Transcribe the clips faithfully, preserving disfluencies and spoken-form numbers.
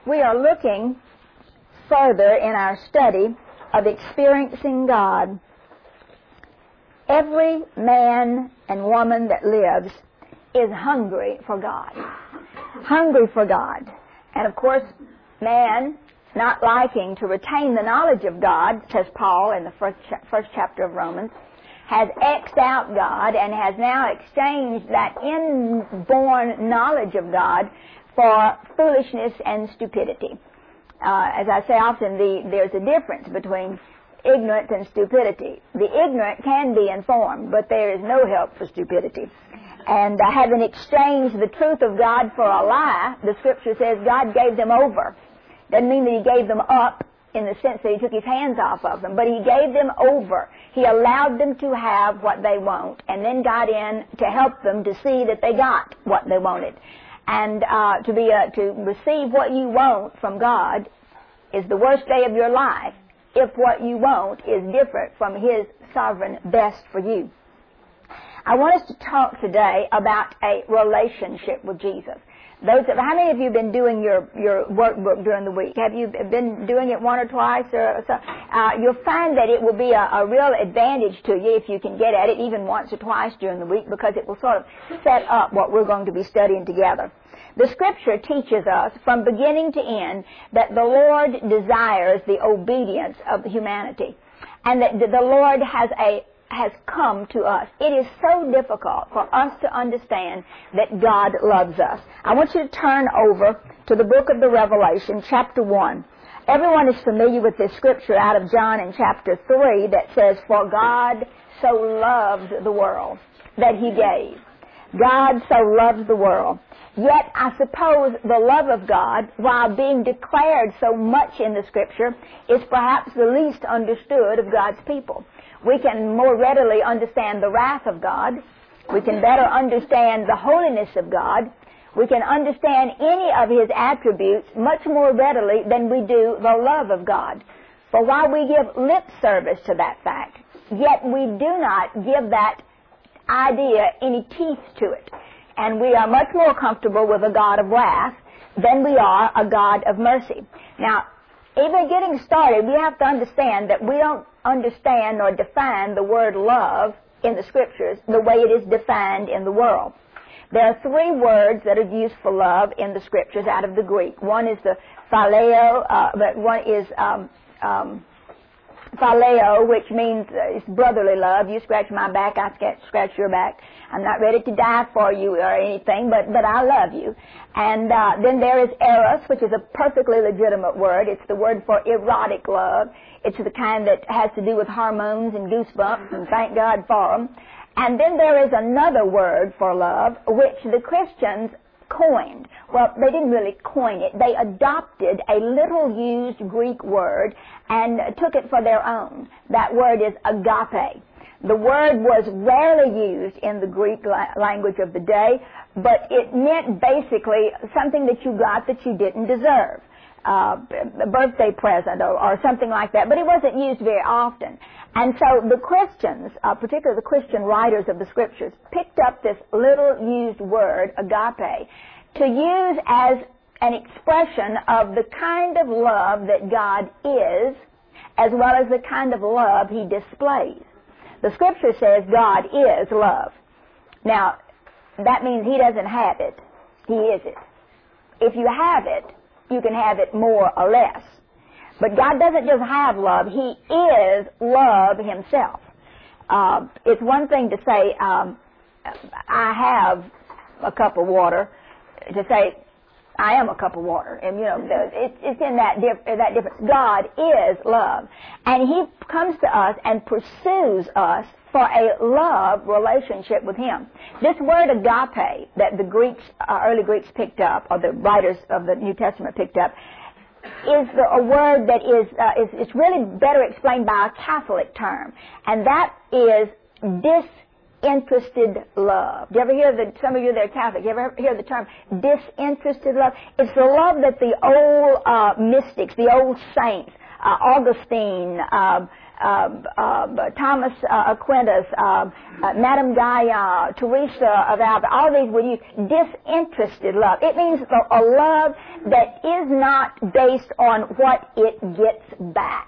we are looking further in our study of experiencing God. Every man and woman that lives is hungry for God. Hungry for God. And of course, man, not liking to retain the knowledge of God, says Paul in the first, cha- first chapter of Romans, has X'd out God and has now exchanged that inborn knowledge of God for foolishness and stupidity. Uh, as I say often, the, there's a difference between ignorance and stupidity. The ignorant can be informed, but there is no help for stupidity. And uh, having exchanged the truth of God for a lie, the Scripture says God gave them over. Doesn't mean that He gave them up in the sense that He took His hands off of them, but He gave them over. He allowed them to have what they want, and then got in to help them to see that they got what they wanted. And uh, to be a, to receive what you want from God is the worst day of your life if what you want is different from His sovereign best for you. I want us to talk today about a relationship with Jesus. Those of, how many of you have been doing your, your workbook during the week? Have you been doing it one or twice or so? Uh, you'll find that it will be a, a real advantage to you if you can get at it even once or twice during the week, because it will sort of set up what we're going to be studying together. The Scripture teaches us from beginning to end that the Lord desires the obedience of humanity, and that the Lord has a has come to us. It is so difficult for us to understand that God loves us. I want you to turn over to the book of the Revelation, chapter one. Everyone is familiar with this scripture out of John in chapter three that says, "For God so loved the world that He gave." God so loves the world. Yet, I suppose the love of God, while being declared so much in the Scripture, is perhaps the least understood of God's people. We can more readily understand the wrath of God. We can better understand the holiness of God. We can understand any of His attributes much more readily than we do the love of God. For while we give lip service to that fact, yet we do not give that idea any teeth to it. And we are much more comfortable with a God of wrath than we are a God of mercy. Now, even getting started, we have to understand that we don't understand or define the word love in the Scriptures the way it is defined in the world. There are three words that are used for love in the Scriptures out of the Greek. One is the phileo, uh, but one is um, um, phileo, which means uh, it's brotherly love. You scratch my back, I scratch, scratch your back. I'm not ready to die for you or anything, but, but I love you. And uh, then there is eros, which is a perfectly legitimate word. It's the word for erotic love. It's the kind that has to do with hormones and goosebumps, and thank God for them. And then there is another word for love, which the Christians coined. Well, they didn't really coin it. They adopted a little used Greek word and took it for their own. That word is agape. The word was rarely used in the Greek la- language of the day, but it meant basically something that you got that you didn't deserve. Uh, a birthday present or, or something like that, but it wasn't used very often. And so the Christians, uh, particularly the Christian writers of the Scriptures, picked up this little used word, agape, to use as an expression of the kind of love that God is, as well as the kind of love He displays. The Scripture says God is love. Now, that means He doesn't have it. He is it. If you have it, you can have it more or less. But God doesn't just have love. He is love Himself. Uh, it's one thing to say, um, I have a cup of water, to say, I am a cup of water. And, you know, it's, it's in that, dif- that difference. God is love. And He comes to us and pursues us for a love relationship with Him. This word agape that the Greeks, uh, early Greeks picked up, or the writers of the New Testament picked up, is the, a word that is, uh, is, it's really better explained by a Catholic term. And that is disinterested love. Do you ever hear the, some of you that are Catholic, you ever hear the term disinterested love? It's the love that the old uh, mystics, the old saints, uh, Augustine, uh, uh, uh, Thomas uh, Aquinas, uh, uh, Madame Gaillard, Teresa of Alba, all these would use disinterested love. It means a, a love that is not based on what it gets back.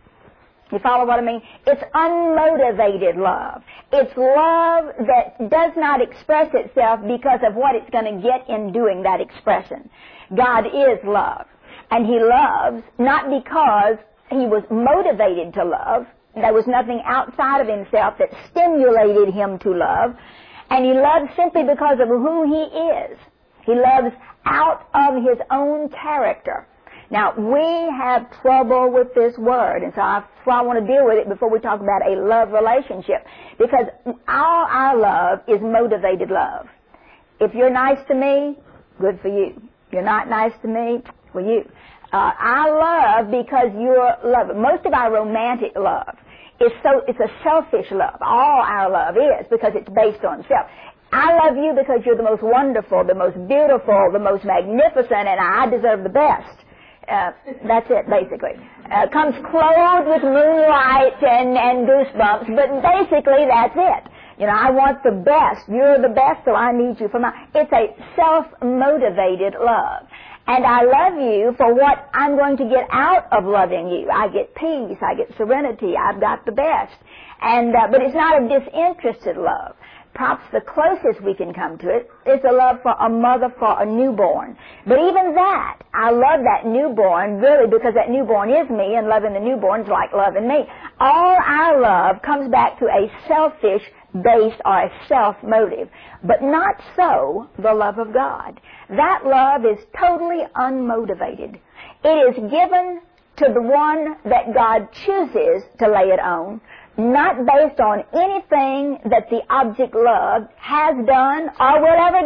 You follow what I mean? It's unmotivated love. It's love that does not express itself because of what it's going to get in doing that expression. God is love. And He loves not because He was motivated to love. There was nothing outside of Himself that stimulated Him to love. And He loves simply because of who He is. He loves out of His own character. Now, we have trouble with this word, and so that's why I want to deal with it before we talk about a love relationship, because all our love is motivated love. If you're nice to me, good for you. If you're not nice to me, for you. Uh, I love because you're loving. Most of our romantic love is so, it's a selfish love. All our love is, because it's based on self. I love you because you're the most wonderful, the most beautiful, the most magnificent, and I deserve the best. Uh, that's it, basically. Uh, comes clothed with moonlight and, and goosebumps, but basically that's it. You know, I want the best. You're the best, so I need you for my... It's a self-motivated love. And I love you for what I'm going to get out of loving you. I get peace, I get serenity, I've got the best. And uh, but it's not a disinterested love. Perhaps the closest we can come to it is a love for a mother for a newborn. But even that, I love that newborn really because that newborn is me, and loving the newborn is like loving me. All our love comes back to a selfish base or a self-motive. But not so the love of God. That love is totally unmotivated. It is given to the one that God chooses to lay it on, not based on anything that the object loved has done or will ever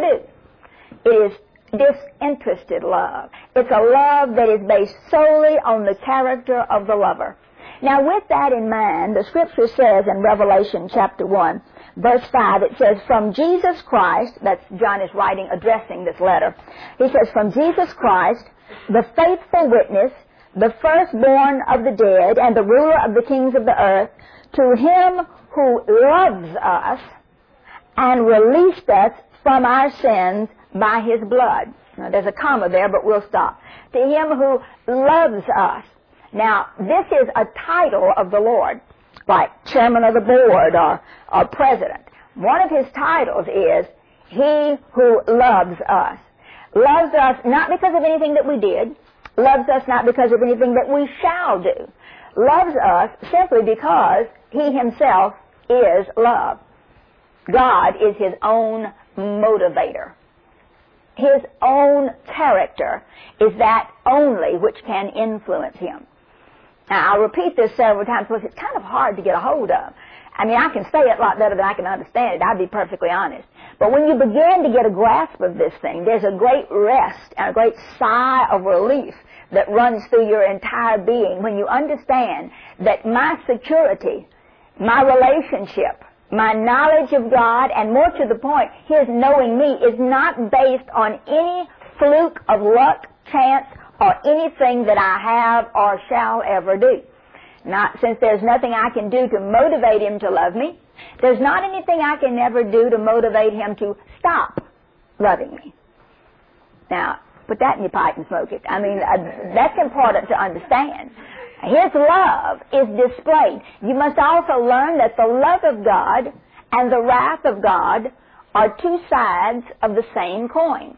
do. It is disinterested love. It's a love that is based solely on the character of the lover. Now, with that in mind, the Scripture says in Revelation chapter one, verse five, it says, from Jesus Christ, that's John is writing, addressing this letter, he says, from Jesus Christ, the faithful witness, the firstborn of the dead, and the ruler of the kings of the earth, to Him who loves us and released us from our sins by His blood. Now, there's a comma there, but we'll stop. To Him who loves us. Now, this is a title of the Lord, like chairman of the board or, or president. One of His titles is He who loves us. Loves us not because of anything that we did, loves us not because of anything that we shall do, loves us simply because He Himself is love. God is His own motivator. His own character is that only which can influence Him. Now, I'll repeat this several times because it's kind of hard to get a hold of. I mean, I can say it a lot better than I can understand it, I'll be perfectly honest. But when you begin to get a grasp of this thing, there's a great rest and a great sigh of relief that runs through your entire being when you understand that my security, my relationship, my knowledge of God, and more to the point, His knowing me, is not based on any fluke of luck, chance, or anything that I have or shall ever do. Not since there's nothing I can do to motivate Him to love me, there's not anything I can ever do to motivate Him to stop loving me. Now, put that in your pipe and smoke it. I mean, uh, that's important to understand. His love is displayed. You must also learn that the love of God and the wrath of God are two sides of the same coin.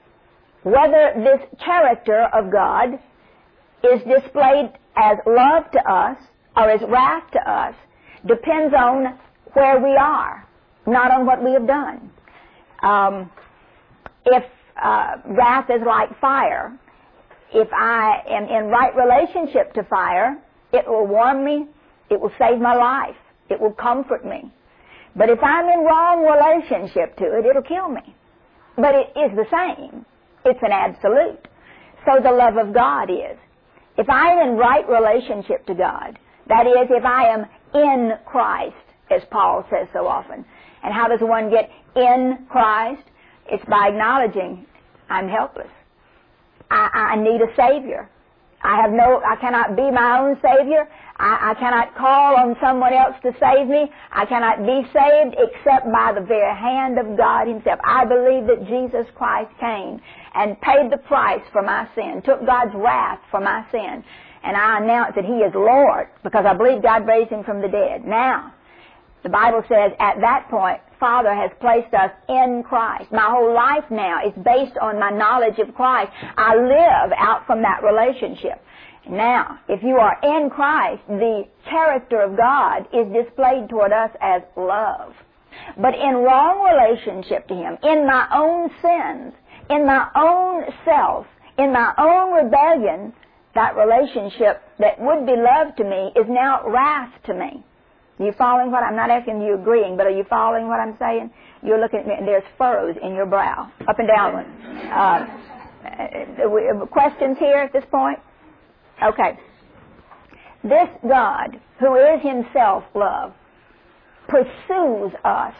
Whether this character of God is displayed as love to us or as wrath to us depends on where we are, not on what we have done. Um, if uh, wrath is like fire, if I am in right relationship to fire, it will warm me, it will save my life, it will comfort me. But if I'm in wrong relationship to it, it'll kill me. But it is the same. It's an absolute. So the love of God is. If I am in right relationship to God, that is, if I am in Christ, as Paul says so often. And how does one get in Christ? It's by acknowledging I'm helpless. I, I need a Savior. I have no, I cannot be my own Savior. I, I cannot call on someone else to save me. I cannot be saved except by the very hand of God Himself. I believe that Jesus Christ came and paid the price for my sin, took God's wrath for my sin, and I announce that He is Lord because I believe God raised Him from the dead. Now, the Bible says at that point, Father has placed us in Christ. My whole life now is based on my knowledge of Christ. I live out from that relationship. Now, if you are in Christ, the character of God is displayed toward us as love. But in wrong relationship to Him, in my own sins, in my own self, in my own rebellion, that relationship that would be love to me is now wrath to me. Are you following what I'm not asking you agreeing, but are you following what I'm saying? You're looking at me and there's furrows in your brow, up and down one. Uh, questions here at this point? Okay. This God, who is Himself love, pursues us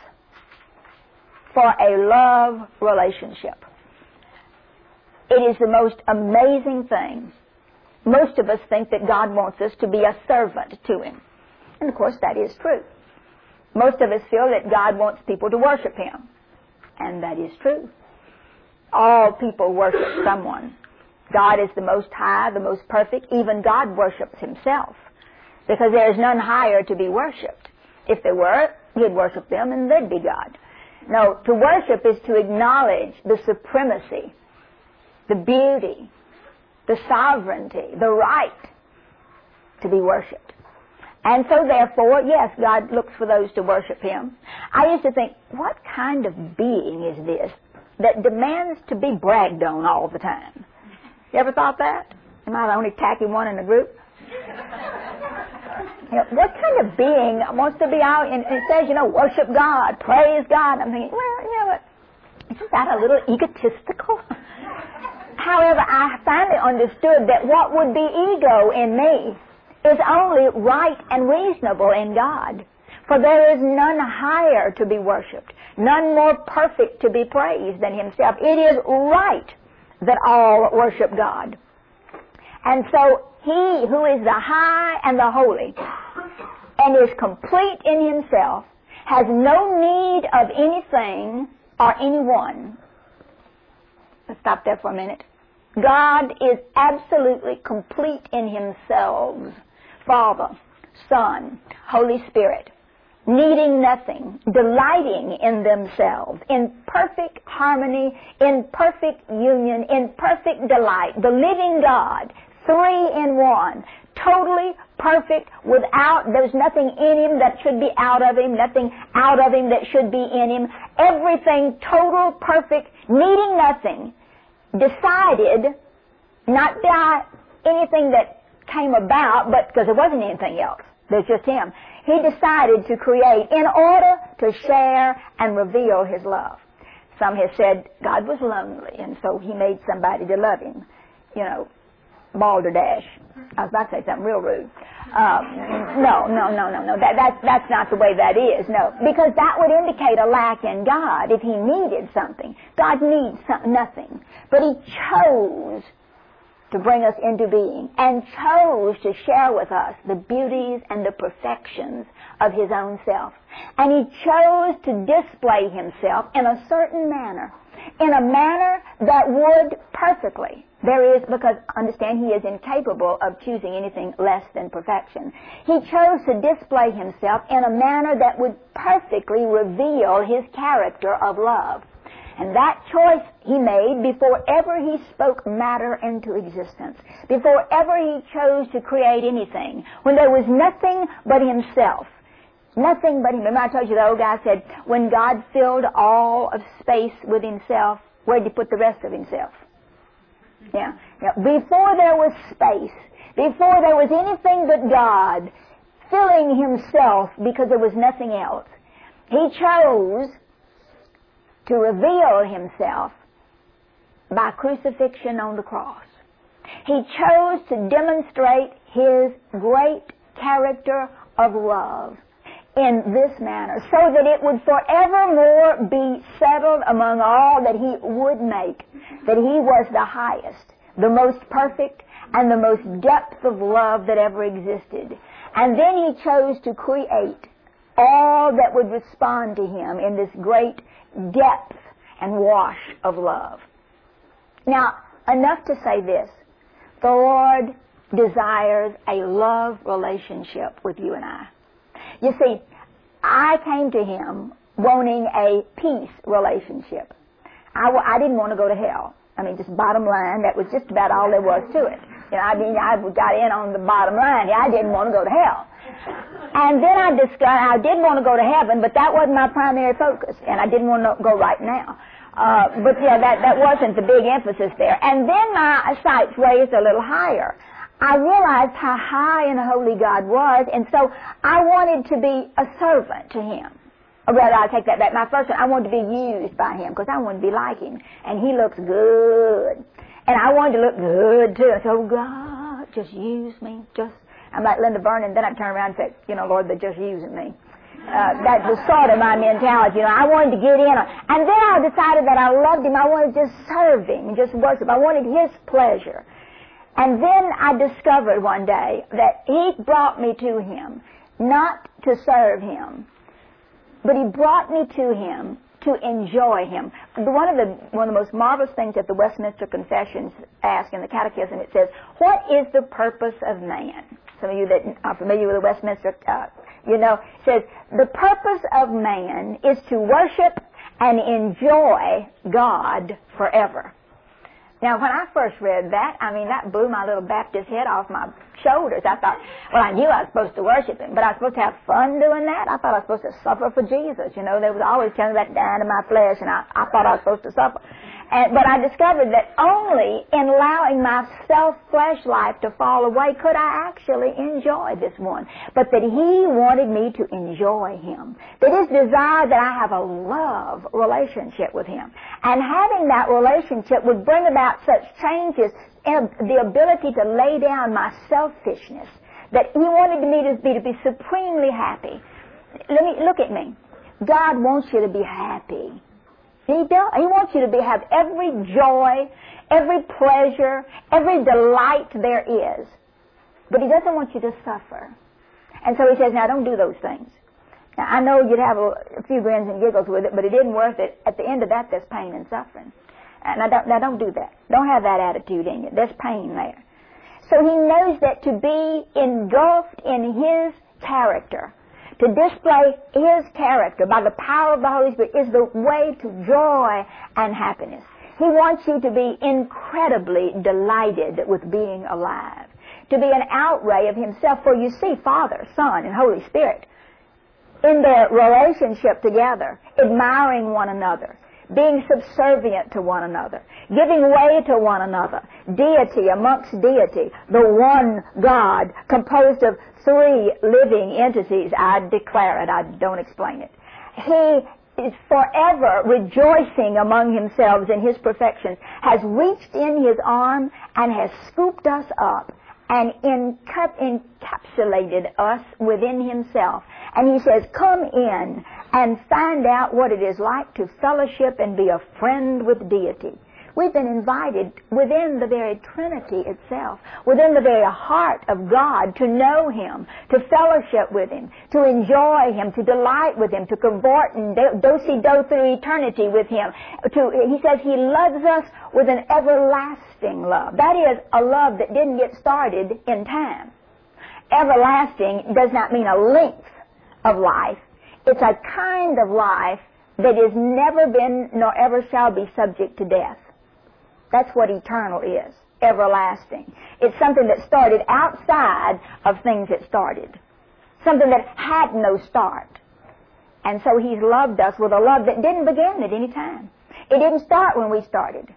for a love relationship. It is the most amazing thing. Most of us think that God wants us to be a servant to Him. And of course that is true. Most of us feel that God wants people to worship Him. And that is true. All people worship someone. God is the most high, the most perfect. Even God worships Himself. Because there is none higher to be worshipped. If there were, He'd worship them and they'd be God. No, to worship is to acknowledge the supremacy, the beauty, the sovereignty, the right to be worshipped. And so therefore, yes, God looks for those to worship Him. I used to think, what kind of being is this that demands to be bragged on all the time? You ever thought that? Am I the only tacky one in the group? You know, what kind of being wants to be out and it says, you know, worship God, praise God? I'm thinking, well, you know what, isn't that a little egotistical? However, I finally understood that what would be ego in me is only right and reasonable in God. For there is none higher to be worshipped, none more perfect to be praised than Himself. It is right that all worship God. And so He who is the high and the holy and is complete in Himself has no need of anything or anyone. Let's stop there for a minute. God is absolutely complete in Himself. Father, Son, Holy Spirit, needing nothing, delighting in themselves, in perfect harmony, in perfect union, in perfect delight. The living God, three in one, totally perfect, without, there's nothing in Him that should be out of Him, nothing out of Him that should be in Him. Everything total, perfect, needing nothing, decided, not by anything that came about, but because there wasn't anything else. There's just Him. He decided to create in order to share and reveal His love. Some have said God was lonely, and so He made somebody to love Him. You know, balderdash. I was about to say something real rude. Um, no, no, no, no, no. That, that, that's not the way that is. No, because that would indicate a lack in God if He needed something. God needs some, nothing. But He chose to bring us into being, and chose to share with us the beauties and the perfections of His own self. And He chose to display Himself in a certain manner, in a manner that would perfectly. There is, because understand, He is incapable of choosing anything less than perfection. He chose to display Himself in a manner that would perfectly reveal His character of love. And that choice He made before ever He spoke matter into existence, before ever He chose to create anything, when there was nothing but Himself. Nothing but Him. Remember I told you the old guy said, when God filled all of space with Himself, where did He put the rest of Himself? Yeah. yeah. Before there was space, before there was anything but God filling Himself because there was nothing else, He chose to reveal Himself by crucifixion on the cross. He chose to demonstrate His great character of love in this manner, so that it would forevermore be settled among all that He would make, that He was the highest, the most perfect, and the most depth of love that ever existed. And then he chose to create all that would respond to him in this great depth and wash of love. Now, enough to say this. The Lord desires a love relationship with you and I. You see, I came to him wanting a peace relationship. I, w- I didn't want to go to hell. I mean, just bottom line, that was just about all there was to it. You know, I mean, I got in on the bottom line. I didn't want to go to hell. And then I discovered I did want to go to heaven, but that wasn't my primary focus, and I didn't want to go right now. Uh, but yeah, that, that wasn't the big emphasis there. And then my sights raised a little higher. I realized how high and holy God was, and so I wanted to be a servant to him. Or rather, I take that back. My first one, I wanted to be used by him because I wanted to be like him. And he looks good. And I wanted to look good, too. I said, oh, God, just use me. Just, I'm like Linda Vernon. Then I turn around and say, you know, Lord, they're just using me. Uh, that was sort of my mentality. You know, I wanted to get in. And then I decided that I loved him. I wanted to just serve him and just worship. I wanted his pleasure. And then I discovered one day that he brought me to him, not to serve him, but he brought me to him to enjoy him. One of the one of the most marvelous things that the Westminster Confessions ask in the Catechism, it says, what is the purpose of man? Some of you that are familiar with the Westminster, uh, you know, says, the purpose of man is to worship and enjoy God forever. Now, when I first read that, I mean, that blew my little Baptist head off my shoulders. I thought, well, I knew I was supposed to worship him, but I was supposed to have fun doing that? I thought I was supposed to suffer for Jesus. You know, they was always telling me about dying in my flesh, and I, I thought I was supposed to suffer. And, but I discovered that only in allowing my self-flesh life to fall away could I actually enjoy this one. But that he wanted me to enjoy him. That his desire that I have a love relationship with him. And having that relationship would bring about such changes in the ability to lay down my selfishness, that he wanted me to be, to be supremely happy. Let me, look at me. God wants you to be happy. He does. He wants you to be, have every joy, every pleasure, every delight there is. But he doesn't want you to suffer. And so he says, now don't do those things. Now I know you'd have a, a few grins and giggles with it, but it isn't worth it. At the end of that, there's pain and suffering. And now don't, now don't do that. Don't have that attitude in you. There's pain there. So he knows that to be engulfed in his character, to display his character by the power of the Holy Spirit, is the way to joy and happiness. He wants you to be incredibly delighted with being alive, to be an outray of himself. For you see, Father, Son, and Holy Spirit, in their relationship together, admiring one another, being subservient to one another, giving way to one another, deity amongst deity, the one God composed of three living entities. I declare it, I don't explain it. He is forever rejoicing among himself in his perfections, has reached in his arm and has scooped us up and encapsulated us within himself. And he says, come in and find out what it is like to fellowship and be a friend with deity. We've been invited within the very Trinity itself, within the very heart of God, to know him, to fellowship with him, to enjoy him, to delight with him, to cavort and do-si-do through eternity with him. To, he says he loves us with an everlasting love. That is, a love that didn't get started in time. Everlasting does not mean a length of life. It's a kind of life that has never been nor ever shall be subject to death. That's what eternal is, everlasting. It's something that started outside of things that started, something that had no start. And so he's loved us with a love that didn't begin at any time. It didn't start when we started.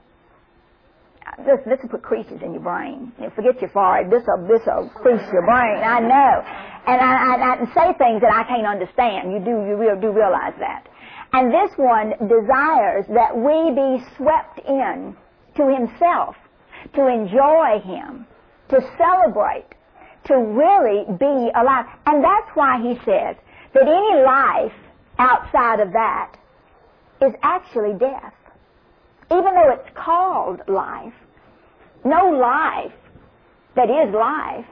This, this will put creases in your brain. You know, forget your forehead. This will, this will crease your brain. I know. And I, I, I can say things that I can't understand. You do, you real, do realize that. And this one desires that we be swept in to himself, to enjoy him, to celebrate, to really be alive. And that's why he says that any life outside of that is actually death. Even though it's called life, no life that is life,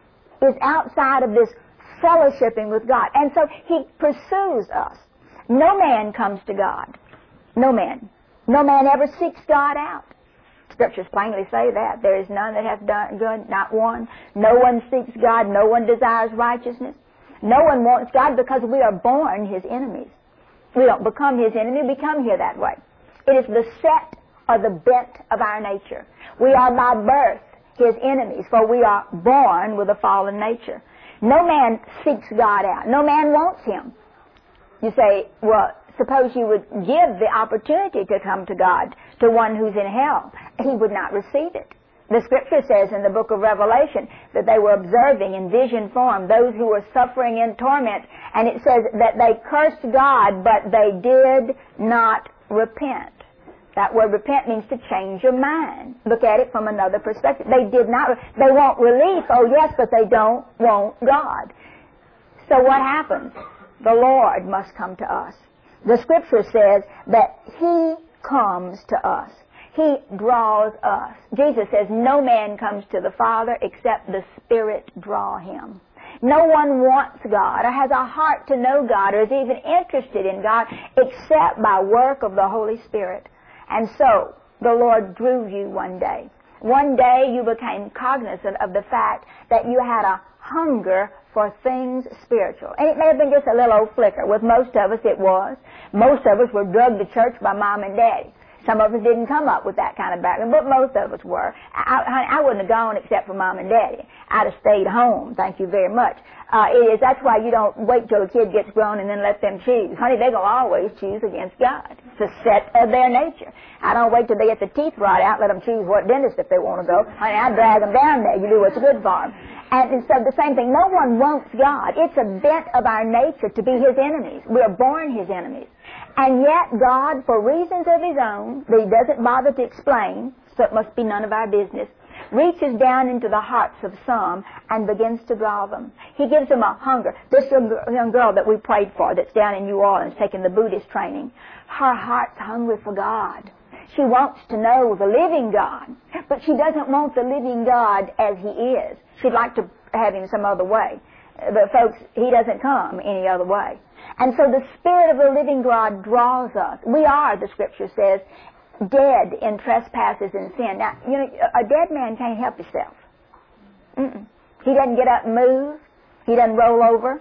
is outside of this fellowshipping with God. And so He pursues us. No man comes to God. No man. No man ever seeks God out. Scriptures plainly say that. There is none that hath done good, not one. No one seeks God. No one desires righteousness. No one wants God because we are born His enemies. We don't become His enemy. We come here that way. It is the set or the bent of our nature. We are by birth His enemies, for we are born with a fallen nature. No man seeks God out. No man wants Him. You say, well, suppose you would give the opportunity to come to God to one who's in hell. He would not receive it. The Scripture says in the book of Revelation that they were observing in vision form those who were suffering in torment, and it says that they cursed God, but they did not repent. That word repent means to change your mind. Look at it from another perspective. They did not, they want relief, oh yes, but they don't want God. So what happens? The Lord must come to us. The Scripture says that He comes to us. He draws us. Jesus says, no man comes to the Father except the Spirit draw him. No one wants God or has a heart to know God or is even interested in God except by work of the Holy Spirit. And so, the Lord drew you one day. One day you became cognizant of the fact that you had a hunger for things spiritual. And it may have been just a little old flicker. With most of us it was. Most of us were drugged to church by mom and daddy. Some of us didn't come up with that kind of background, but most of us were. I, I, I wouldn't have gone except for mom and daddy. I'd have stayed home, thank you very much. Uh, it is, that's why you don't wait till a kid gets grown and then let them choose. Honey, they're going to always choose against God. It's a set of their nature. I don't wait till they get the teeth rot out, let them choose what dentist if they want to go. Honey, I drag them down there. You do what's good for them. And so the same thing, no one wants God. It's a bent of our nature to be His enemies. We're born His enemies. And yet God, for reasons of His own, that He doesn't bother to explain, so it must be none of our business, reaches down into the hearts of some and begins to draw them. He gives them a hunger. This young girl that we prayed for that's down in New Orleans taking the Buddhist training, her heart's hungry for God. She wants to know the living God, but she doesn't want the living God as He is. She'd like to have Him some other way. But folks, He doesn't come any other way. And so the Spirit of the living God draws us. We are, the Scripture says, dead in trespasses and sin. Now, you know, a dead man can't help himself. Mm-mm. He doesn't get up and move. He doesn't roll over.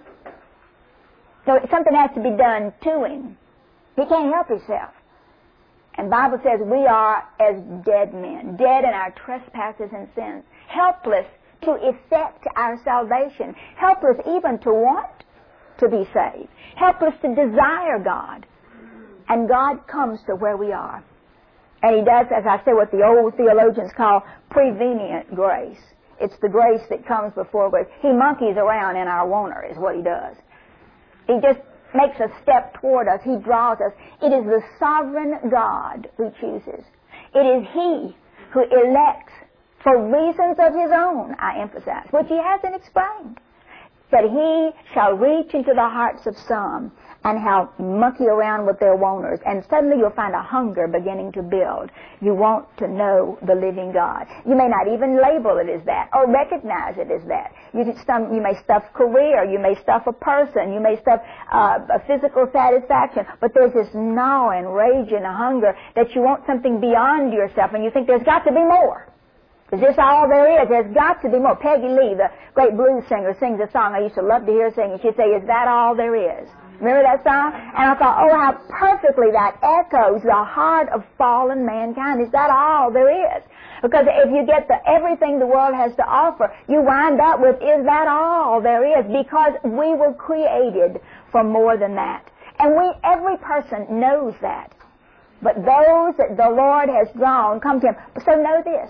So something has to be done to him. He can't help himself. And the Bible says we are as dead men, dead in our trespasses and sins, helpless to effect our salvation, helpless even to want to be saved, helpless to desire God. And God comes to where we are. And He does, as I say, what the old theologians call prevenient grace. It's the grace that comes before grace. He monkeys around in our wanter is what He does. He just makes a step toward us. He draws us. It is the sovereign God who chooses. It is He who elects for reasons of His own, I emphasize, which He hasn't explained, that He shall reach into the hearts of some and how monkey around with their wanters, and suddenly you'll find a hunger beginning to build. You want to know the living God. You may not even label it as that or recognize it as that. You, some, you may stuff career, you may stuff a person, you may stuff uh, a physical satisfaction, but there's this gnawing, raging hunger that you want something beyond yourself, and you think there's got to be more. Is this all there is? There's got to be more. Peggy Lee, the great blues singer, sings a song I used to love to hear sing, and she'd say, is that all there is? Remember that song? And I thought, oh, how perfectly that echoes the heart of fallen mankind. Is that all there is? Because if you get the everything the world has to offer, you wind up with, is that all there is? Because we were created for more than that. And we, every person knows that. But those that the Lord has drawn come to Him. So know this.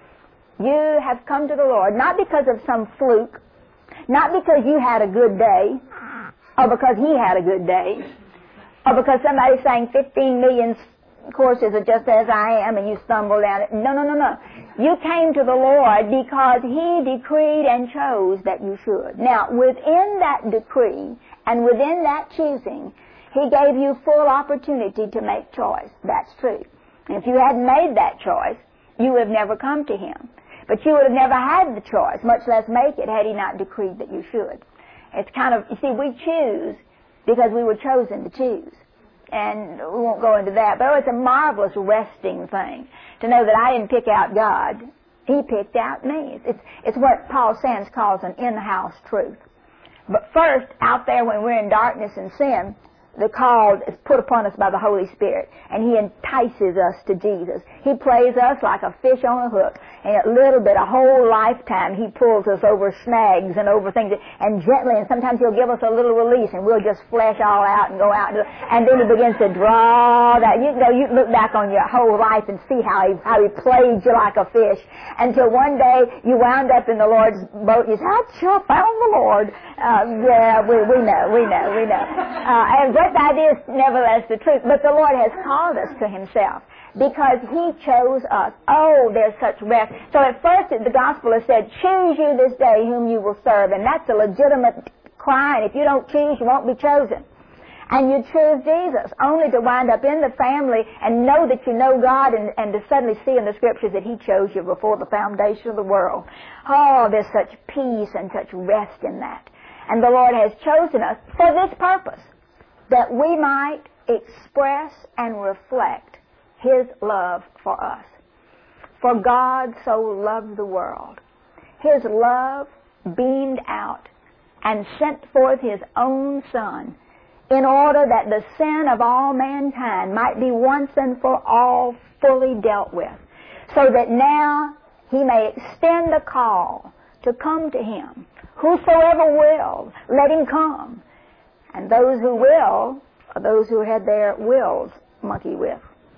You have come to the Lord not because of some fluke, not because you had a good day, or because He had a good day, or because somebody sang fifteen million courses of Just As I Am and you stumbled down it. No, no, no, no. You came to the Lord because He decreed and chose that you should. Now, within that decree and within that choosing, He gave you full opportunity to make choice. That's true. And if you hadn't made that choice, you would have never come to Him. But you would have never had the choice, much less make it, had He not decreed that you should. It's kind of, you see, we choose because we were chosen to choose. And we won't go into that, but it's a marvelous resting thing to know that I didn't pick out God. He picked out me. It's, it's what Paul Sands calls an in-house truth. But first, out there when we're in darkness and sin, the call is put upon us by the Holy Spirit, and He entices us to Jesus. He plays us like a fish on a hook, and a little bit, a whole lifetime, He pulls us over snags and over things, and gently, and sometimes He'll give us a little release, and we'll just flesh all out and go out, and, and then He begins to draw that. You know, you look back on your whole life and see how He how He played you like a fish, until one day you wound up in the Lord's boat, and you say, I sure found the Lord. Uh, yeah, we, we know, we know, we know. Uh, and But that is nevertheless the truth. But the Lord has called us to Himself because He chose us. Oh, there's such rest. So at first the gospel has said, choose you this day whom you will serve. And that's a legitimate cry. And if you don't choose, you won't be chosen. And you choose Jesus only to wind up in the family and know that you know God, and, and to suddenly see in the Scriptures that He chose you before the foundation of the world. Oh, there's such peace and such rest in that. And the Lord has chosen us for this purpose, that we might express and reflect His love for us. For God so loved the world. His love beamed out and sent forth His own Son in order that the sin of all mankind might be once and for all fully dealt with, so that now He may extend the call to come to Him. Whosoever will, let him come. And those who will are those who had their wills monkey with.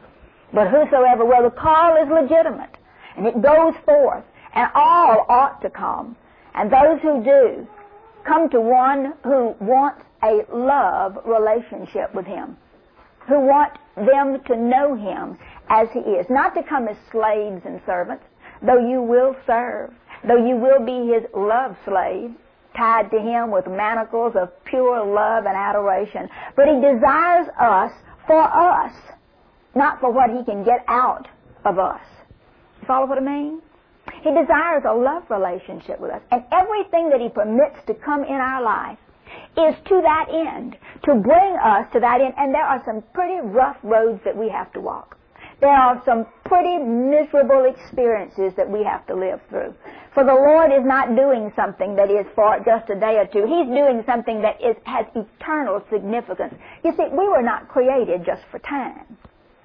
But whosoever will, the call is legitimate, and it goes forth, and all ought to come. And those who do, come to one who wants a love relationship with Him, who want them to know Him as He is, not to come as slaves and servants, though you will serve, though you will be His love slave, tied to Him with manacles of pure love and adoration. But He desires us for us, not for what He can get out of us. You follow what I mean? He desires a love relationship with us. And everything that He permits to come in our life is to that end, to bring us to that end. And there are some pretty rough roads that we have to walk. There are some pretty miserable experiences that we have to live through. For the Lord is not doing something that is for just a day or two. He's doing something that is, has eternal significance. You see, we were not created just for time.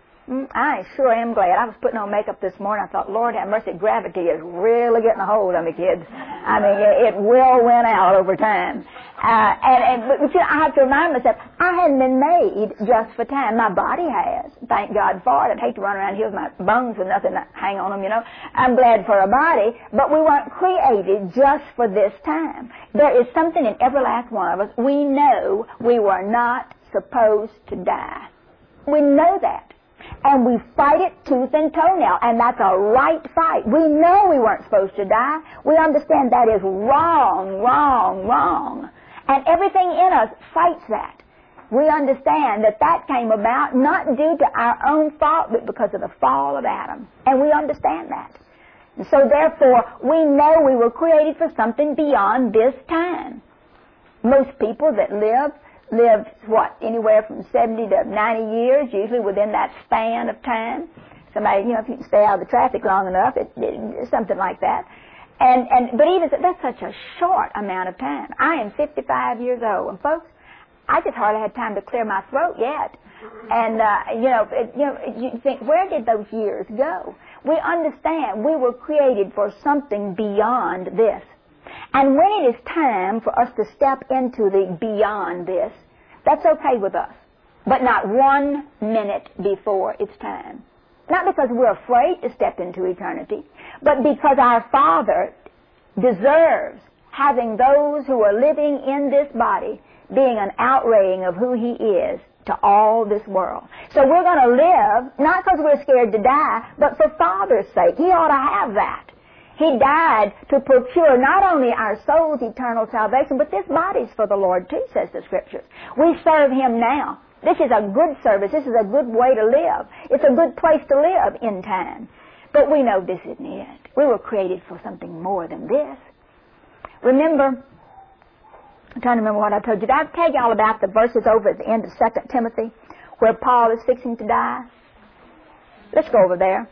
I sure am glad. I was putting on makeup this morning. I thought, Lord have mercy, gravity is really getting a hold of me, kids. I mean, it, it will win out over time. Uh, and, and but, but you know, I have to remind myself, I hadn't been made just for time. My body has. Thank God for it. I'd hate to run around here with my bones with nothing to hang on them, you know. I'm glad for a body, but we weren't created just for this time. There is something in every last one of us. We know we were not supposed to die. We know that. And we fight it tooth and toenail, and that's a right fight. We know we weren't supposed to die. We understand that is wrong, wrong, wrong. And everything in us fights that. We understand that that came about not due to our own fault, but because of the fall of Adam. And we understand that. And so therefore, we know we were created for something beyond this time. Most people that live lived, what, anywhere from seventy to ninety years, usually within that span of time. Somebody, you know, if you can stay out of the traffic long enough, it, it, something like that. And, and, but even, that's such a short amount of time. I am fifty-five years old, and folks, I just hardly had time to clear my throat yet. And, uh, you know, it, you know, you think, where did those years go? We understand we were created for something beyond this. And when it is time for us to step into the beyond this, that's okay with us. But not one minute before it's time. Not because we're afraid to step into eternity, but because our Father deserves having those who are living in this body being an outraying of who He is to all this world. So we're going to live, not because we're scared to die, but for Father's sake. He ought to have that. He died to procure not only our soul's eternal salvation, but this body's for the Lord too, says the Scriptures. We serve Him now. This is a good service. This is a good way to live. It's a good place to live in time. But we know this isn't it. We were created for something more than this. Remember, I'm trying to remember what I told you. Did I tell you all about the verses over at the end of Second Timothy where Paul is fixing to die? Let's go over there.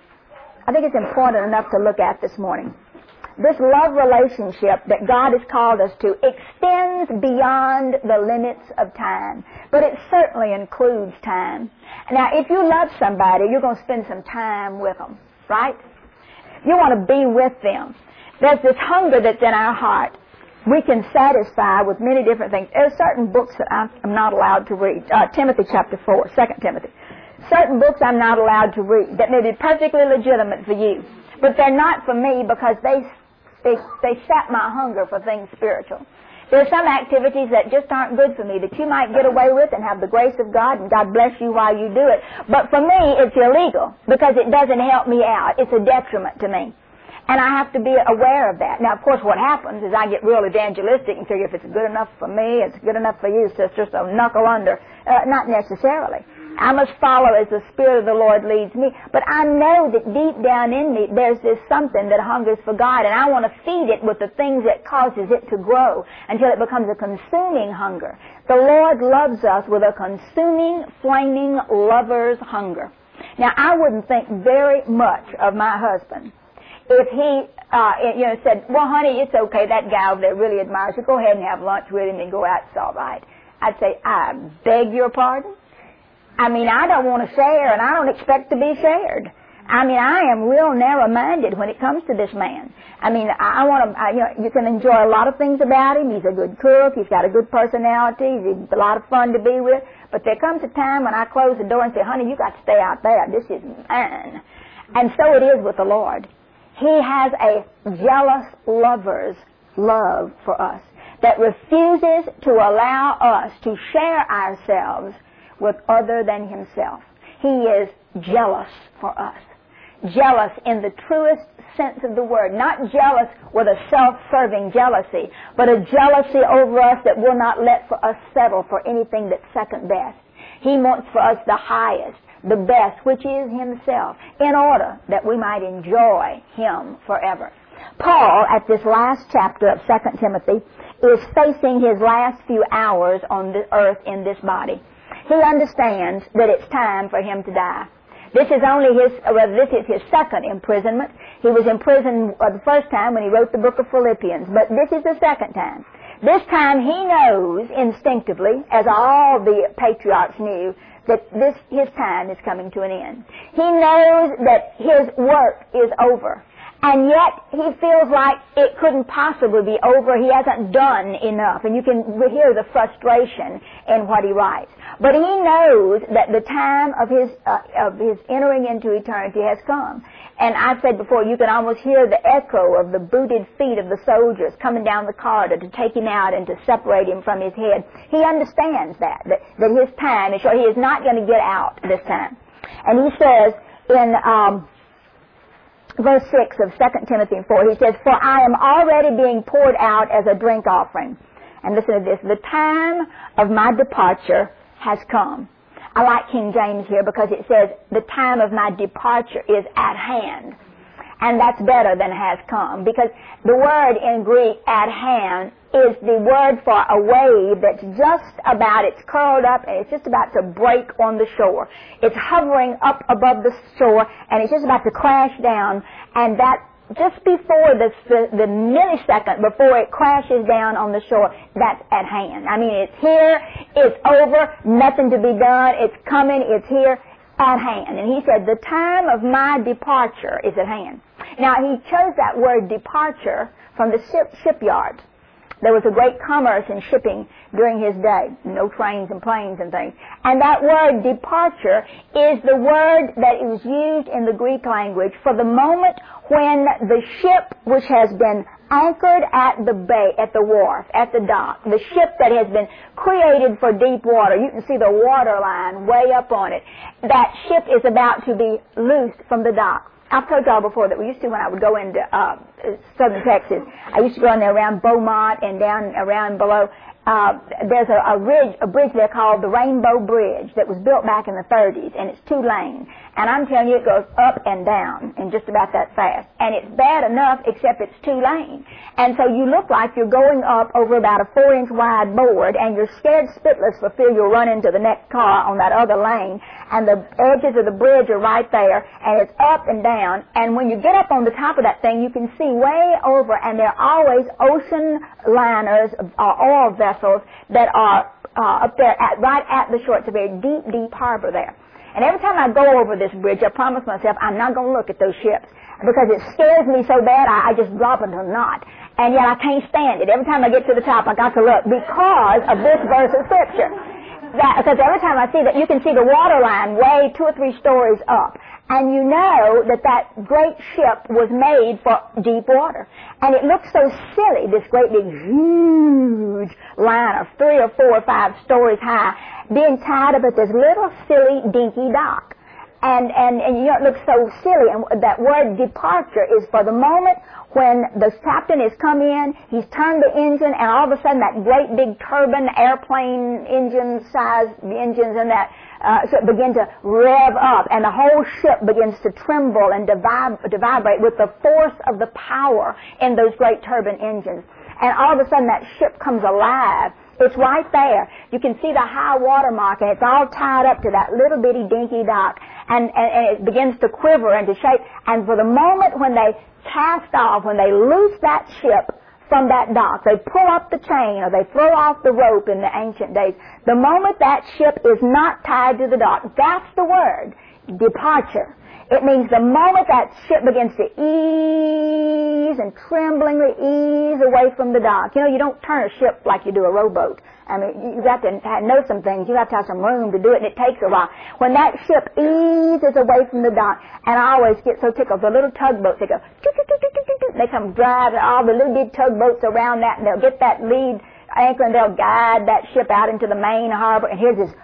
I think it's important enough to look at this morning. This love relationship that God has called us to extends beyond the limits of time, but it certainly includes time. Now, if you love somebody, you're going to spend some time with them, right? You want to be with them. There's this hunger that's in our heart. We can satisfy with many different things. There are certain books that I'm not allowed to read. Uh, Timothy chapter four, Second Timothy. Certain books I'm not allowed to read that may be perfectly legitimate for you, but they're not for me because they They, they sap my hunger for things spiritual. There are some activities that just aren't good for me that you might get away with and have the grace of God and God bless you while you do it. But for me, it's illegal because it doesn't help me out. It's a detriment to me. And I have to be aware of that. Now, of course, what happens is I get real evangelistic and figure if it's good enough for me, it's good enough for you, sister, so knuckle under. Uh, not necessarily. I must follow as the Spirit of the Lord leads me. But I know that deep down in me, there's this something that hungers for God, and I want to feed it with the things that causes it to grow until it becomes a consuming hunger. The Lord loves us with a consuming, flaming lover's hunger. Now, I wouldn't think very much of my husband if he, uh, you know, said, well, honey, it's okay, that guy over there really admires you. Go ahead and have lunch with him and go out, it's all right. I'd say, I beg your pardon? I mean, I don't want to share, and I don't expect to be shared. I mean, I am real narrow-minded when it comes to this man. I mean, I want to, I, you know, you can enjoy a lot of things about him. He's a good cook. He's got a good personality. He's a lot of fun to be with. But there comes a time when I close the door and say, honey, you got to stay out there. This is mine. And so it is with the Lord. He has a jealous lover's love for us that refuses to allow us to share ourselves with other than himself. He is jealous for us. Jealous in the truest sense of the word. Not jealous with a self-serving jealousy, but a jealousy over us that will not let for us settle for anything that's second best. He wants for us the highest, the best, which is himself, in order that we might enjoy him forever. Paul, at this last chapter of Second Timothy, is facing his last few hours on the earth in this body. He understands that it's time for him to die. This is only his, well, this is his second imprisonment. He was imprisoned uh, the first time when he wrote the book of Philippians, but this is the second time. This time he knows instinctively, as all the patriarchs knew, that this his time is coming to an end. He knows that his work is over. And yet, he feels like it couldn't possibly be over. He hasn't done enough. And you can hear the frustration in what he writes. But he knows that the time of his, uh, of his entering into eternity has come. And I've said before, you can almost hear the echo of the booted feet of the soldiers coming down the corridor to take him out and to separate him from his head. He understands that, that, that his time is short. He is not going to get out this time. And he says in, um, verse six of Second Timothy four, he says, for I am already being poured out as a drink offering. And listen to this, the time of my departure has come. I like King James here because it says, the time of my departure is at hand. And that's better than has come, because the word in Greek, at hand, is the word for a wave that's just about, it's curled up and it's just about to break on the shore. It's hovering up above the shore and it's just about to crash down, and that just before the, the, the millisecond before it crashes down on the shore, that's at hand. I mean, it's here, it's over, nothing to be done, it's coming, it's here, at hand. And he said, the time of my departure is at hand. Now, he chose that word departure from the ship, shipyard. There was a great commerce in shipping during his day. No trains and planes and things. And that word departure is the word that is used in the Greek language for the moment when the ship which has been anchored at the bay, at the wharf, at the dock, the ship that has been created for deep water, you can see the water line way up on it, that ship is about to be loosed from the dock. I've told y'all before that we used to, when I would go into uh, southern Texas, I used to go in there around Beaumont and down around below. Uh, there's a, a ridge, a bridge there called the Rainbow Bridge that was built back in the thirties, and it's two lane. And I'm telling you, it goes up and down in just about that fast. And it's bad enough, except it's two lane. And so you look like you're going up over about a four inch wide board, and you're scared spitless for fear you'll run into the next car on that other lane. And the edges of the bridge are right there, and it's up and down. And when you get up on the top of that thing, you can see way over, and there are always ocean liners, or oil vessels that are uh, up there at, right at the shore. It's a very deep, deep harbor there. And every time I go over this bridge, I promise myself I'm not going to look at those ships, because it scares me so bad I, I just drop into a knot. And yet I can't stand it. Every time I get to the top, I got to look because of this verse of Scripture. That, because every time I see that, you can see the water line way two or three stories up. And you know that that great ship was made for deep water. And it looks so silly, this great big huge line of three or four or five stories high, being tied up at this little silly dinky dock. And, and, and you know, it looks so silly. And that word departure is for the moment when the captain has come in, he's turned the engine, and all of a sudden that great big turbine, airplane engine size engines and that uh, so it begin to rev up, and the whole ship begins to tremble and to, vib- to vibrate with the force of the power in those great turbine engines. And all of a sudden that ship comes alive. It's right there. You can see the high water mark, and it's all tied up to that little bitty dinky dock, and, and, and it begins to quiver and to shake. And for the moment when they cast off, when they loose that ship from that dock, they pull up the chain or they throw off the rope in the ancient days, the moment that ship is not tied to the dock, that's the word, departure. It means the moment that ship begins to ease and tremblingly ease away from the dock. You know, you don't turn a ship like you do a rowboat. I mean, you've got to know some things. You have to have some room to do it, and it takes a while. When that ship eases away from the dock, and I always get so tickled, the little tugboats, they go, they come driving all the little big tugboats around that, and they'll get that lead anchor, and they'll guide that ship out into the main harbor, and here's this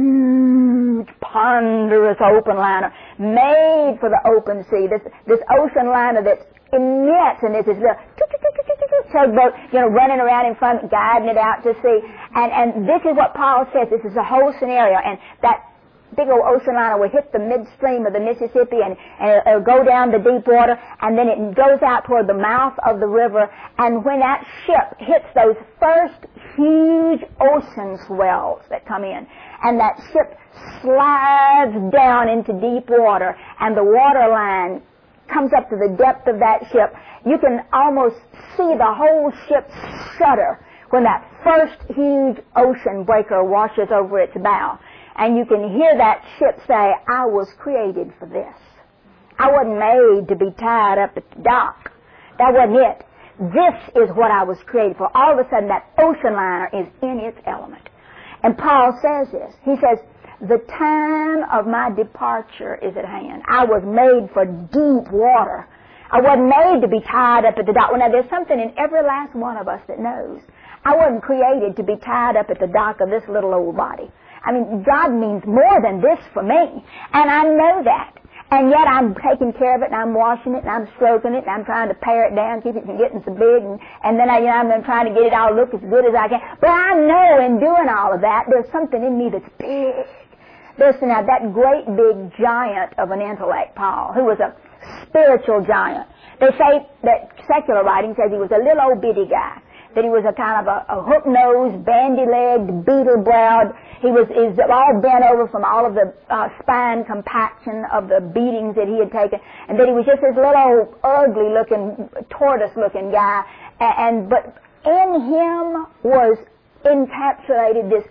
huge, ponderous open liner made for the open sea. This this ocean liner that's immense, and there's this little tugboat, you know, running around in front, guiding it out to sea. And and this is what Paul says. This is the whole scenario. And that big old ocean liner will hit the midstream of the Mississippi, and, and it'll, it'll go down the deep water, and then it goes out toward the mouth of the river. And when that ship hits those first huge ocean swells that come in, and that ship slides down into deep water, and the water line comes up to the depth of that ship, you can almost see the whole ship shudder when that first huge ocean breaker washes over its bow. And you can hear that ship say, I was created for this. I wasn't made to be tied up at the dock. That wasn't it. This is what I was created for. All of a sudden, that ocean liner is in its element. And Paul says this. He says, the time of my departure is at hand. I was made for deep water. I wasn't made to be tied up at the dock. Well, now, there's something in every last one of us that knows. I wasn't created to be tied up at the dock of this little old body. I mean, God means more than this for me, and I know that. And yet I'm taking care of it, and I'm washing it, and I'm stroking it, and I'm trying to pare it down, keep it from getting so big, and, and then I, you know, I'm trying to get it all look as good as I can. But I know in doing all of that, there's something in me that's big. There's now that great big giant of an intellect, Paul, who was a spiritual giant. They say that secular writing says he was a little old bitty guy, that he was a kind of a, a hook-nosed, bandy-legged, beetle-browed. He was is all bent over from all of the uh, spine compaction of the beatings that he had taken, and that he was just this little ugly-looking, tortoise-looking guy. And, and but in him was encapsulated this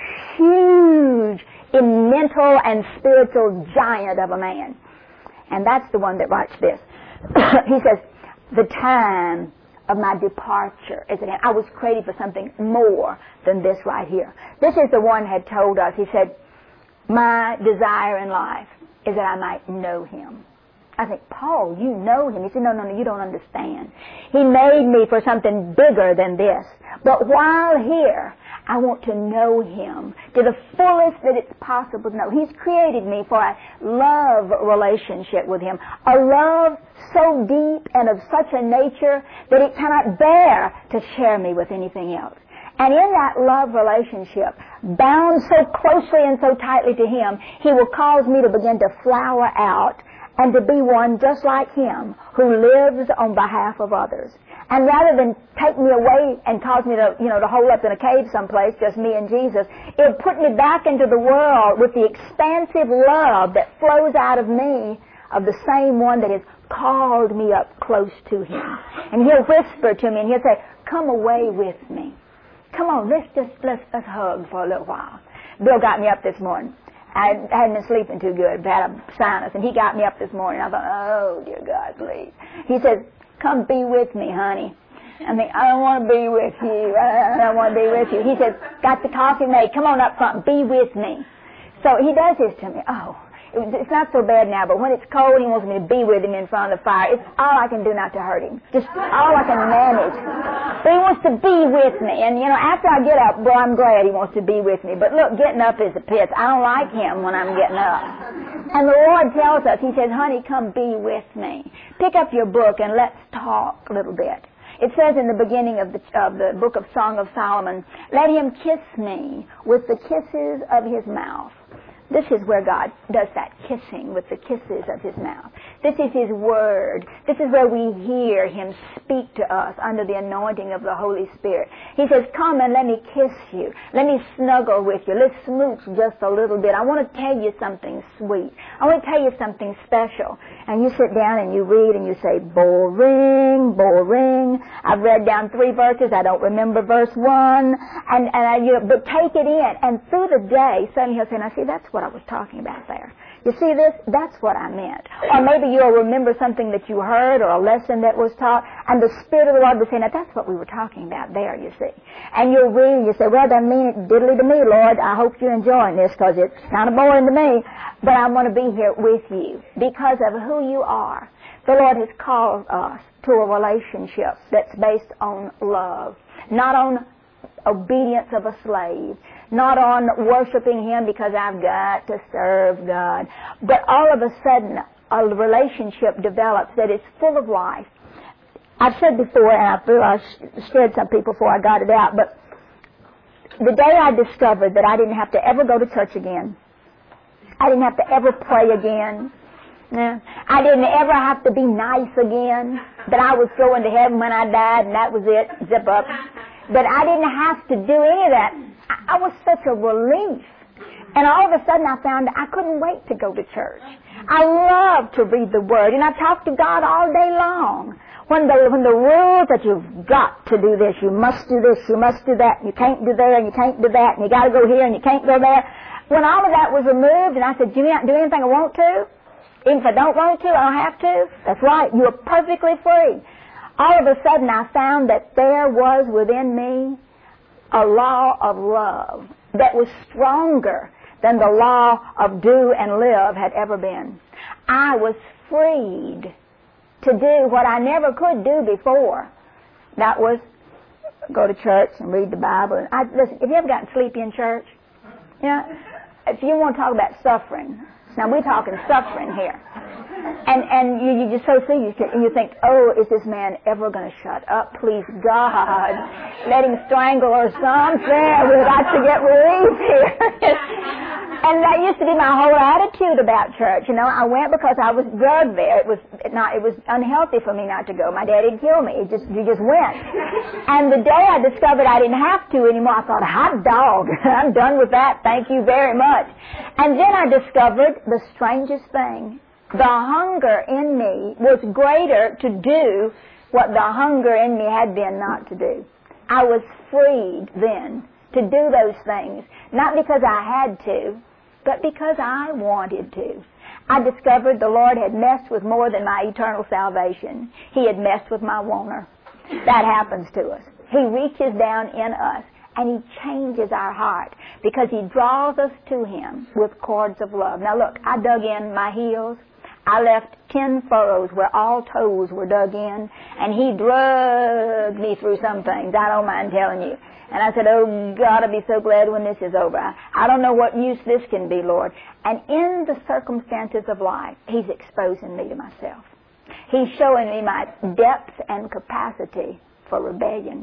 huge, mental and spiritual giant of a man. And that's the one that writes this. He says, the time of my departure is at hand. I was created for something more than this right here. This is the one had told us. He said, my desire in life is that I might know him. I think, Paul, you know him. He said, no, no, no, you don't understand. He made me for something bigger than this. But while here, I want to know him to the fullest that it's possible to know. He's created me for a love relationship with him, a love so deep and of such a nature that it cannot bear to share me with anything else. And in that love relationship, bound so closely and so tightly to Him, He will cause me to begin to flower out and to be one just like Him who lives on behalf of others. And rather than take me away and cause me to, you know, to hole up in a cave someplace, just me and Jesus, it'll put me back into the world with the expansive love that flows out of me of the same one that has called me up close to Him. And He'll whisper to me and He'll say, come away with me. Come on, let's just, let's, let's hug for a little while. Bill got me up this morning. I hadn't been sleeping too good, had a sinus, and he got me up this morning. I thought, oh, dear God, please. He says, come be with me, honey. I think, I don't want to be with you. I don't want to be with you. He says, got the coffee made. Come on up front. Be with me. So he does this to me. Oh, it's not so bad now, but when it's cold, he wants me to be with him in front of the fire. It's all I can do not to hurt him. Just all I can manage. But he wants to be with me. And, you know, after I get up, well, I'm glad he wants to be with me. But look, getting up is a pits. I don't like him when I'm getting up. And the Lord tells us, He says, honey, come be with me. Pick up your book and let's talk a little bit. It says in the beginning of the, of the book of Song of Solomon, let him kiss me with the kisses of his mouth. This is where God does that kissing with the kisses of His mouth. This is His Word. This is where we hear Him speak to us under the anointing of the Holy Spirit. He says, come and let me kiss you. Let me snuggle with you. Let's smooch just a little bit. I want to tell you something sweet. I want to tell you something special. And you sit down and you read and you say, boring, boring. I've read down three verses. I don't remember verse one. And, and I, you know, but take it in. And through the day, suddenly He'll say, now see, that's what I was talking about there. You see this? That's what I meant. Or maybe you'll remember something that you heard or a lesson that was taught, and the Spirit of the Lord will say, now that's what we were talking about there, you see. And you'll read and you say, well, that mean it diddly to me, Lord. I hope you're enjoying this because it's kind of boring to me, but I want to be here with you because of who you are. The Lord has called us to a relationship that's based on love, not on obedience of a slave, not on worshiping Him because I've got to serve God. But all of a sudden, a relationship develops that is full of life. I've said before, and I feel I scared some people before I got it out, but the day I discovered that I didn't have to ever go to church again, I didn't have to ever pray again, no, I didn't ever have to be nice again, that I was going to heaven when I died and that was it, zip up, that I didn't have to do any of that. I was such a relief. And all of a sudden I found I couldn't wait to go to church. I love to read the Word, and I talk to God all day long. When the, when the rules that you've got to do this, you must do this, you must do that, and you can't do there, and you can't do that, and you got to go here, and you can't go there. When all of that was removed, and I said, Jimmy, I can do anything I want to. Even if I don't want to, I don't have to. That's right, you are perfectly free. All of a sudden I found that there was within me a law of love that was stronger than the law of do and live had ever been. I was freed to do what I never could do before. That was go to church and read the Bible. And I, listen, have you ever gotten sleepy in church? You know, if you want to talk about suffering, now we're talking suffering here. And and you, you just so see, you, you think, oh, is this man ever going to shut up? Please, God, let him strangle or something. We've got to get relief here. And that used to be my whole attitude about church. You know, I went because I was drugged there. It was not. It was unhealthy for me not to go. My daddy'd kill me. It just you just went. And the day I discovered I didn't have to anymore, I thought, hot dog, I'm done with that. Thank you very much. And then I discovered the strangest thing. The hunger in me was greater to do what the hunger in me had been not to do. I was freed then to do those things, not because I had to, but because I wanted to. I discovered the Lord had messed with more than my eternal salvation. He had messed with my wanter. That happens to us. He reaches down in us and He changes our heart because He draws us to Him with cords of love. Now look, I dug in my heels. I left ten furrows where all toes were dug in, and He drugged me through some things, I don't mind telling you. And I said, oh, God, I'll be so glad when this is over. I, I don't know what use this can be, Lord. And in the circumstances of life, He's exposing me to myself. He's showing me my depth and capacity for rebellion.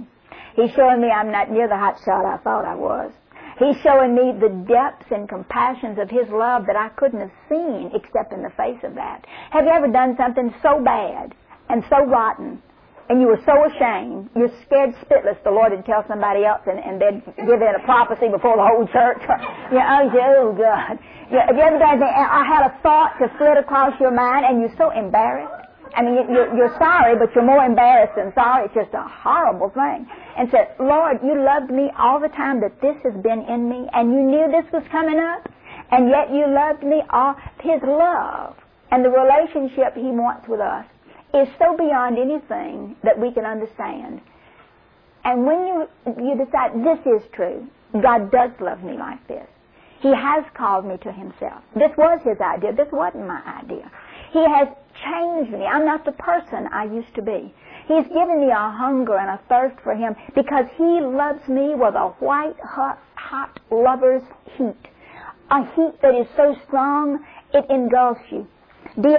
He's showing me I'm not near the hot shot I thought I was. He's showing me the depths and compassions of His love that I couldn't have seen except in the face of that. Have you ever done something so bad and so rotten, and you were so ashamed, you're scared spitless the Lord would tell somebody else and, and they'd give in a prophecy before the whole church? Yeah, oh, God. Yeah, have you ever done anything? I had a thought to flit across your mind, and you're so embarrassed. I mean, you're, you're sorry, but you're more embarrassed than sorry. It's just a horrible thing. And said, Lord, you loved me all the time that this has been in me, and you knew this was coming up, and yet you loved me all. His love and the relationship He wants with us is so beyond anything that we can understand. And when you, you decide this is true, God does love me like this. He has called me to Himself. This was His idea. This wasn't my idea. He has changed me. I'm not the person I used to be. He's given me a hunger and a thirst for Him because He loves me with a white, hot, hot lover's heat. A heat that is so strong it engulfs you. D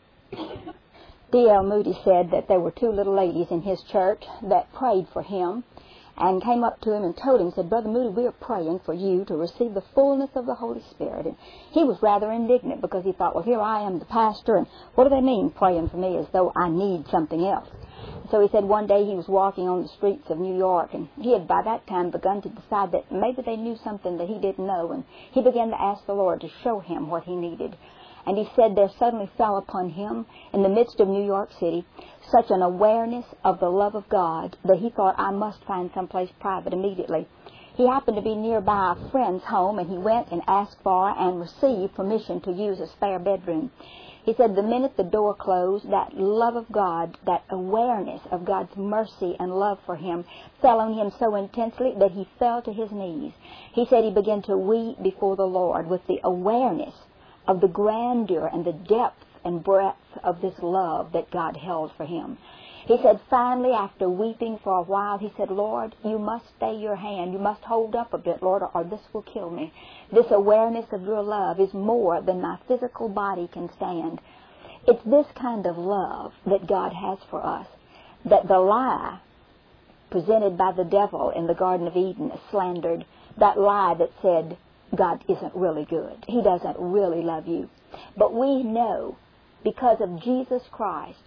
L Moody said that there were two little ladies in his church that prayed for him and came up to him and told him, said, Brother Moody, we are praying for you to receive the fullness of the Holy Spirit. And he was rather indignant because he thought, well, here I am, the pastor, and what do they mean praying for me as though I need something else? So he said one day he was walking on the streets of New York, and he had by that time begun to decide that maybe they knew something that he didn't know, and he began to ask the Lord to show him what he needed. And he said there suddenly fell upon him, in the midst of New York City, such an awareness of the love of God that he thought, I must find someplace private immediately. He happened to be nearby a friend's home, and he went and asked for and received permission to use a spare bedroom. He said the minute the door closed, that love of God, that awareness of God's mercy and love for him fell on him so intensely that he fell to his knees. He said he began to weep before the Lord with the awareness of the grandeur and the depth and breadth of this love that God held for him. He said finally, after weeping for a while, he said, Lord, you must stay your hand. You must hold up a bit, Lord, or this will kill me. This awareness of your love is more than my physical body can stand. It's this kind of love that God has for us, that the lie presented by the devil in the Garden of Eden slandered, that lie that said, God isn't really good. He doesn't really love you. But we know, because of Jesus Christ,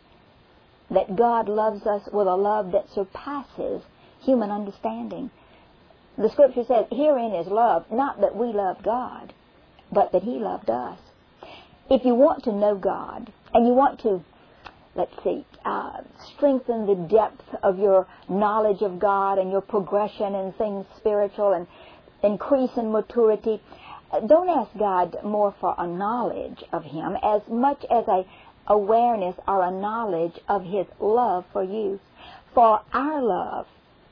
that God loves us with a love that surpasses human understanding. The Scripture says, herein is love, not that we loved God, but that He loved us. If you want to know God, and you want to, let's see, uh, strengthen the depth of your knowledge of God and your progression in things spiritual and increase in maturity, don't ask God more for a knowledge of Him as much as a awareness or a knowledge of His love for you. For our love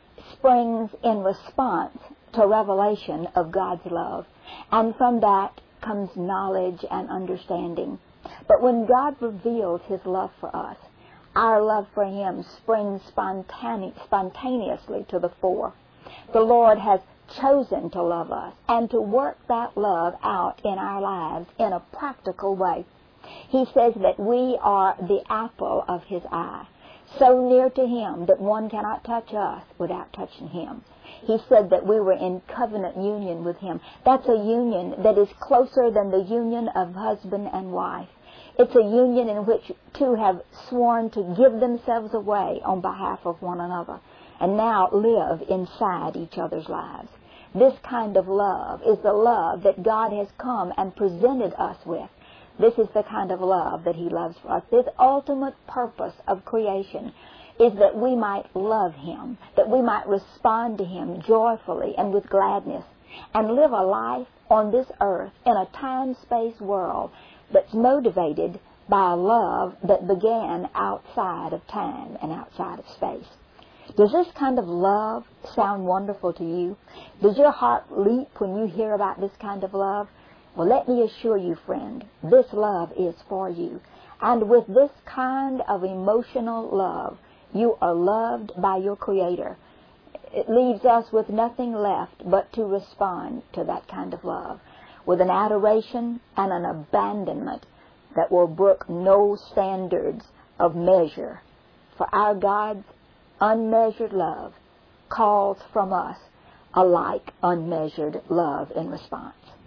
springs in response to revelation of God's love, and from that comes knowledge and understanding. But when God reveals His love for us, our love for Him springs spontane- spontaneously to the fore. The Lord has chosen to love us and to work that love out in our lives in a practical way. He says that we are the apple of His eye, so near to Him that one cannot touch us without touching Him. He said that we were in covenant union with Him. That's a union that is closer than the union of husband and wife. It's a union in which two have sworn to give themselves away on behalf of one another and now live inside each other's lives. This kind of love is the love that God has come and presented us with. This is the kind of love that He loves for us. This ultimate purpose of creation is that we might love Him, that we might respond to Him joyfully and with gladness, and live a life on this earth in a time-space world that's motivated by a love that began outside of time and outside of space. Does this kind of love sound wonderful to you? Does your heart leap when you hear about this kind of love? Well, let me assure you, friend, this love is for you. And with this kind of emotional love, you are loved by your Creator. It leaves us with nothing left but to respond to that kind of love with an adoration and an abandonment that will brook no standards of measure. For our God's unmeasured love calls from us a like unmeasured love in response.